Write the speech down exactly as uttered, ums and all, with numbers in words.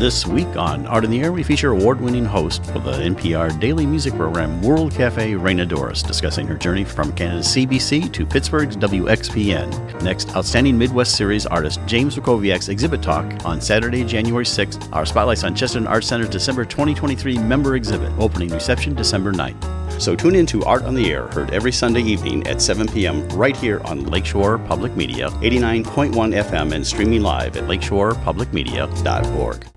This week on Art in the Air, we feature award-winning host for the N P R daily music program World Cafe, Raina Doris, discussing her journey from Canada's C B C to Pittsburgh's W X P N. Next, Outstanding Midwest Series artist James Wakowiak's Exhibit Talk on Saturday, January sixth. Our spotlights on Chesterton Arts Center's December twenty twenty-three member exhibit, opening reception December ninth. So tune in to Art on the Air, heard every Sunday evening at seven p.m. right here on Lakeshore Public Media, eighty-nine point one F M, and streaming live at lakeshore public media dot org.